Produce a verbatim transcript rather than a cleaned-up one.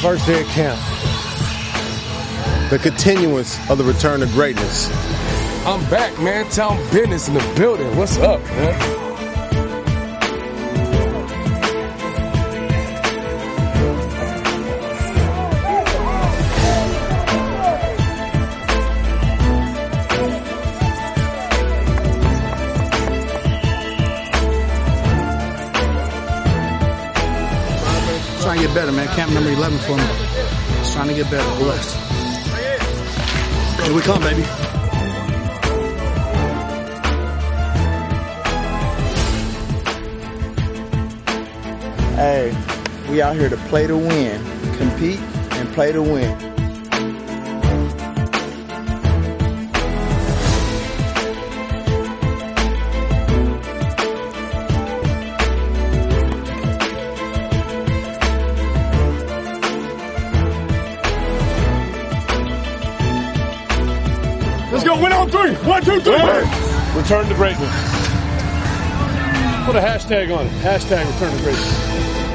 First day of camp. The continuance of the return to greatness. I'm back, man. Town business in the building. What's up, man? Trying to get better, man. Camp number eleven for me. Just trying to get better. Blessed. Here we come, baby. Hey, we out here to play to win. Compete and play to win. Let's go. Win on three. One, two, three. Return to greatness. Put a hashtag on it. Hashtag return to greatness.